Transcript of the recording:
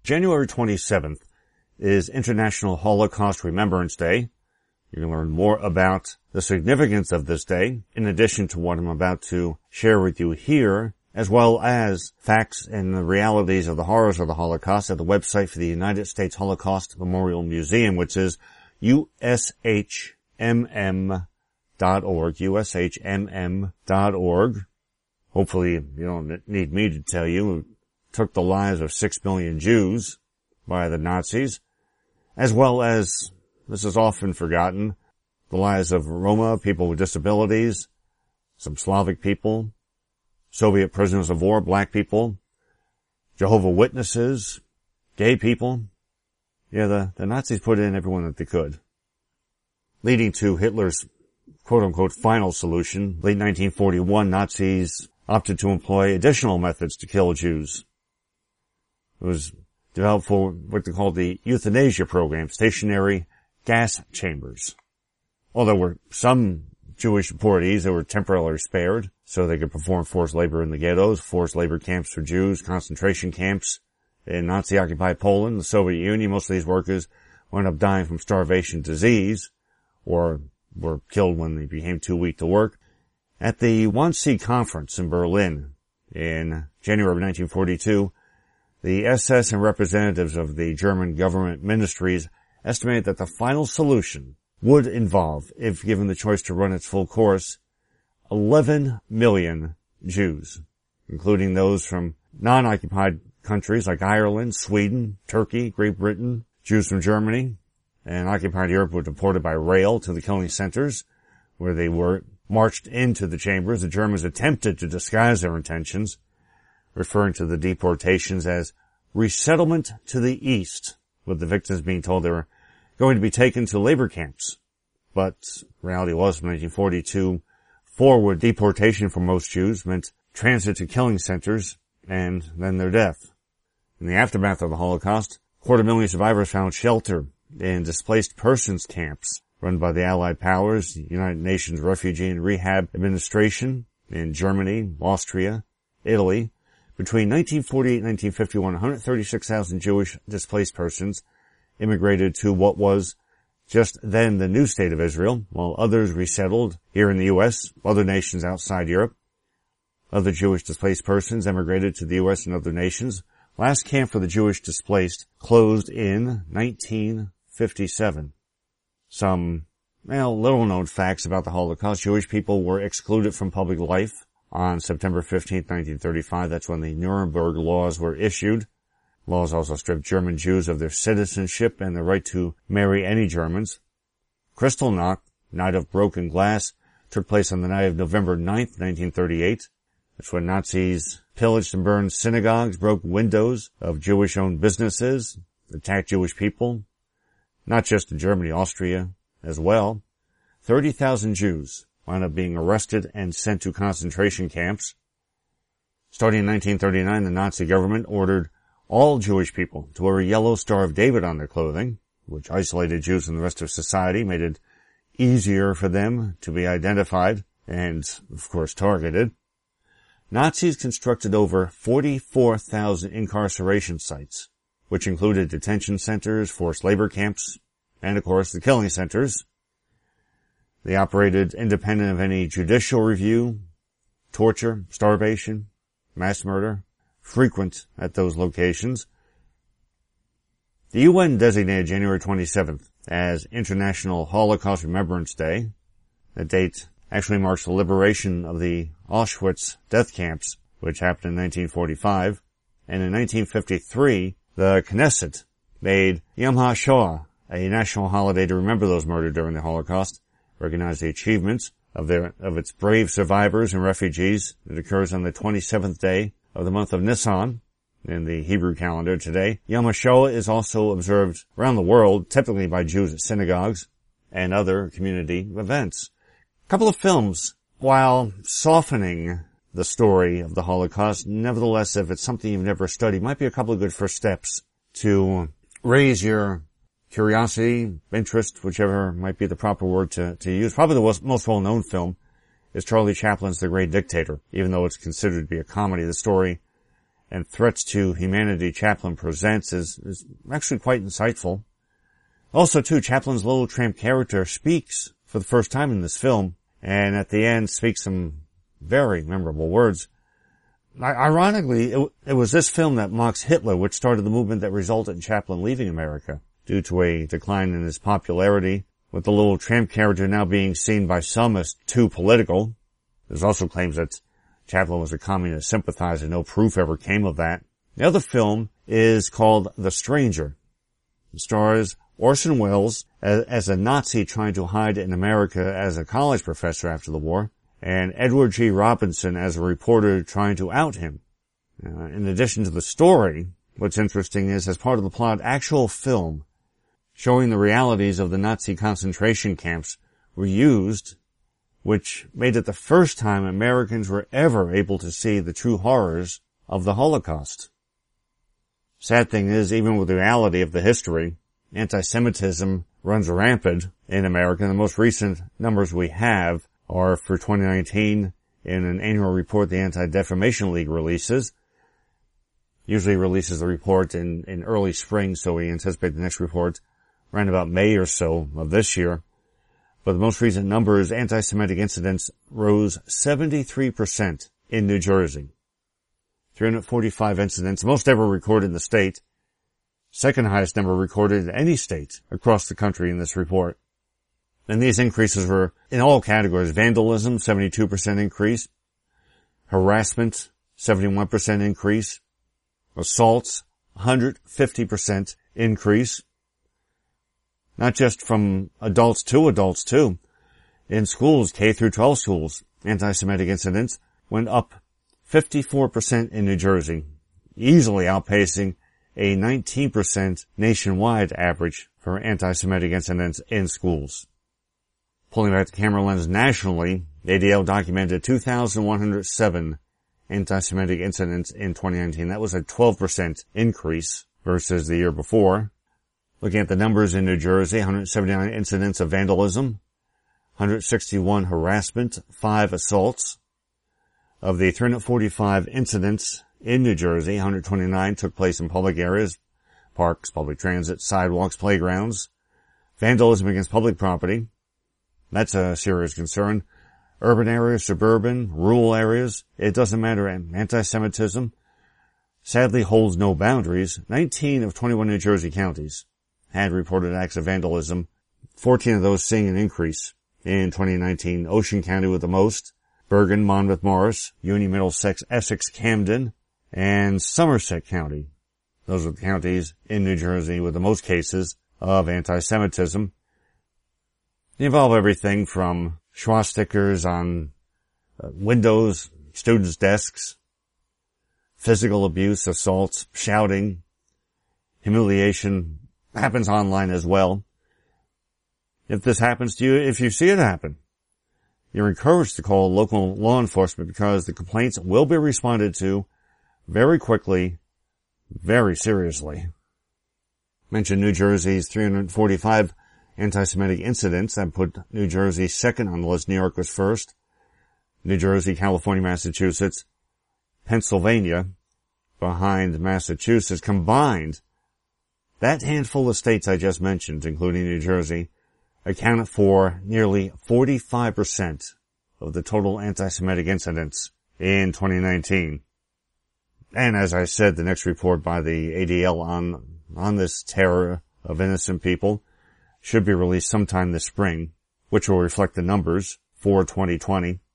January 27th is International Holocaust Remembrance Day. You can learn more about the significance of this day, in addition to what I'm about to share with you here, as well as facts and the realities of the horrors of the Holocaust at the website for the United States Holocaust Memorial Museum, which is ushmm.org, ushmm.org. Hopefully you don't need me to tell you, it took the lives of 6 million Jews by the Nazis, as well as, this is often forgotten, the lives of Roma, people with disabilities, some Slavic people, Soviet prisoners of war, black people, Jehovah's Witnesses, gay people. Yeah, the Nazis put in everyone that they could, leading to Hitler's quote-unquote final solution. Late 1941, Nazis opted to employ additional methods to kill Jews. It was developed for what they called the euthanasia program, stationary gas chambers. Well, there were some Jewish deportees that were temporarily spared so they could perform forced labor in the ghettos, forced labor camps for Jews, concentration camps in Nazi-occupied Poland, the Soviet Union. Most of these workers wound up dying from starvation, disease, or were killed when they became too weak to work. At the Wannsee Conference in Berlin in January of 1942, the SS and representatives of the German government ministries estimated that the final solution would involve, if given the choice to run its full course, 11 million Jews, including those from non-occupied countries like Ireland, Sweden, Turkey, Great Britain, Jews from Germany, and occupied Europe were deported by rail to the killing centers, where they were marched into the chambers. The Germans attempted to disguise their intentions, referring to the deportations as resettlement to the east, with the victims being told they were going to be taken to labor camps. But reality was, from 1942 forward, deportation for most Jews meant transit to killing centers and then their death. In the aftermath of the Holocaust, 250,000 survivors found shelter in displaced persons camps run by the Allied powers, the United Nations Refugee and Rehab Administration in Germany, Austria, Italy. Between 1948 and 1951, 136,000 Jewish displaced persons immigrated to what was just then the new state of Israel, while others resettled here in the U.S., other nations outside Europe. Other Jewish displaced persons emigrated to the U.S. and other nations. Last camp for the Jewish displaced closed in 1957. Some, little-known facts about the Holocaust. Jewish people were excluded from public life on September 15, 1935. That's when the Nuremberg laws were issued. Laws also stripped German Jews of their citizenship and the right to marry any Germans. Kristallnacht, Night of Broken Glass, took place on the night of November 9th, 1938. That's when Nazis pillaged and burned synagogues, broke windows of Jewish-owned businesses, attacked Jewish people, not just in Germany, Austria as well. 30,000 Jews wound up being arrested and sent to concentration camps. Starting in 1939, the Nazi government ordered all Jewish people to wear a yellow Star of David on their clothing, which isolated Jews from the rest of society, made it easier for them to be identified and, of course, targeted. Nazis constructed over 44,000 incarceration sites, which included detention centers, forced labor camps, and, of course, the killing centers. They operated independent of any judicial review, torture, starvation, mass murder, frequent at those locations. The UN designated January 27th as International Holocaust Remembrance Day. The date actually marks the liberation of the Auschwitz death camps, which happened in 1945. And in 1953, the Knesset made Yom HaShoah a national holiday to remember those murdered during the Holocaust, recognize the achievements of its brave survivors and refugees. It occurs on the 27th day of the month of Nisan in the Hebrew calendar today. Yom HaShoah is also observed around the world, typically by Jews at synagogues and other community events. A couple of films, while softening the story of the Holocaust, nevertheless, if it's something you've never studied, might be a couple of good first steps to raise your curiosity, interest, whichever might be the proper word to use. Probably the most well-known film is Charlie Chaplin's The Great Dictator, even though it's considered to be a comedy. The story and Threats to Humanity Chaplin Presents is actually quite insightful. Also, too, Chaplin's little tramp character speaks for the first time in this film, and at the end speaks some very memorable words. Ironically, it was this film that mocks Hitler which started the movement that resulted in Chaplin leaving America due to a decline in his popularity, with the little tramp character now being seen by some as too political. There's also claims that Chaplin was a communist sympathizer. No proof ever came of that. The other film is called The Stranger. It stars Orson Welles as a Nazi trying to hide in America as a college professor after the war, and Edward G. Robinson as a reporter trying to out him. In addition to the story, what's interesting is, as part of the plot, actual film showing the realities of the Nazi concentration camps were used, which made it the first time Americans were ever able to see the true horrors of the Holocaust. Sad thing is, even with the reality of the history, anti-Semitism runs rampant in America. The most recent numbers we have are for 2019 in an annual report the Anti-Defamation League releases. Usually releases the report in early spring, so we anticipate the next report around about May or so of this year. But the most recent numbers, anti-Semitic incidents rose 73% in New Jersey. 345 incidents, most ever recorded in the state. Second highest number recorded in any state across the country in this report. And these increases were in all categories. Vandalism, 72% increase. Harassment, 71% increase. Assaults, 150% increase. Not just from adults too. In schools, K through 12 schools, anti-Semitic incidents went up 54% in New Jersey, easily outpacing a 19% nationwide average for anti-Semitic incidents in schools. Pulling back the camera lens nationally, ADL documented 2,107 anti-Semitic incidents in 2019. That was a 12% increase versus the year before. Looking at the numbers in New Jersey, 179 incidents of vandalism, 161 harassment, 5 assaults. Of the 345 incidents in New Jersey, 129 took place in public areas, parks, public transit, sidewalks, playgrounds. Vandalism against public property, that's a serious concern. Urban areas, suburban, rural areas, it doesn't matter. Anti-Semitism sadly holds no boundaries. 19 of 21 New Jersey counties had reported acts of vandalism, 14 of those seeing an increase in 2019. Ocean County with the most, Bergen, Monmouth, Morris, Union, Middlesex, Essex, Camden, and Somerset County. Those are the counties in New Jersey with the most cases of anti-Semitism. They involve everything from swastikas on windows, students' desks, physical abuse, assaults, shouting, humiliation happens online as well. If this happens to you, if you see it happen, you're encouraged to call local law enforcement because the complaints will be responded to very quickly, very seriously. Mentioned New Jersey's 345 anti-Semitic incidents. That put New Jersey second on the list. New York was first. New Jersey, California, Massachusetts, Pennsylvania, behind Massachusetts. Combined, that handful of states I just mentioned, including New Jersey, accounted for nearly 45% of the total anti-Semitic incidents in 2019. And as I said, the next report by the ADL on this terror of innocent people should be released sometime this spring, which will reflect the numbers for 2020.